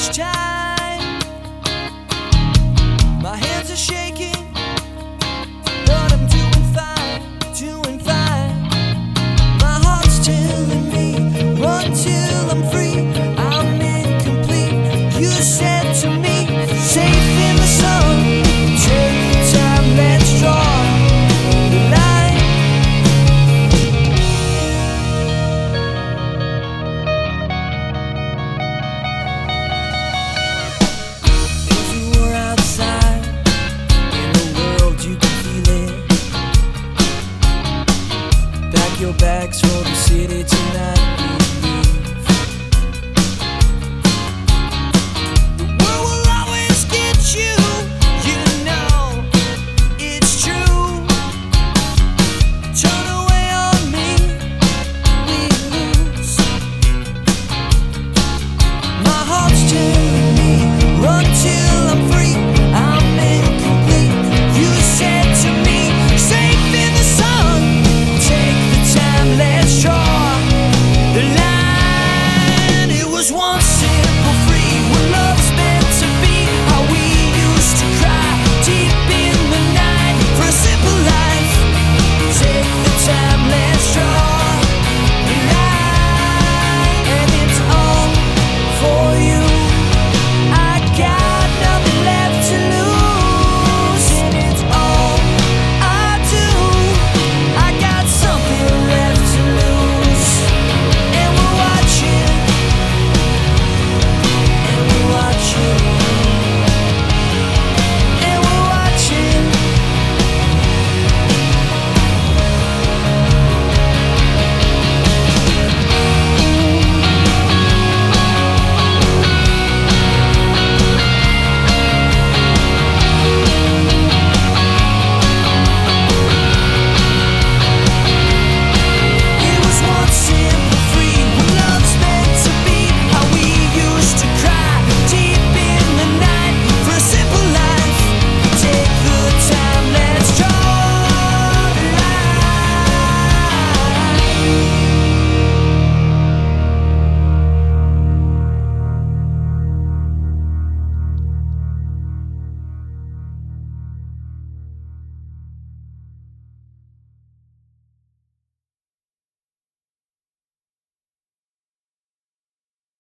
much time. My hands are shaking, but I'm doing fine, doing fine. My heart's telling me, run till I'm free. I'm incomplete. You said to me, safe in the sun. Take the time, let's draw the line. If you were outside in the world, you could feel it. Pack your bags for the city tonight. We leave. The world will always get you. You know it's true. Turn away on me, we lose. My heart's telling me, run till I'm free. I'm incomplete. You said to me, safe in the sun. Take the time, let's draw the line. It was once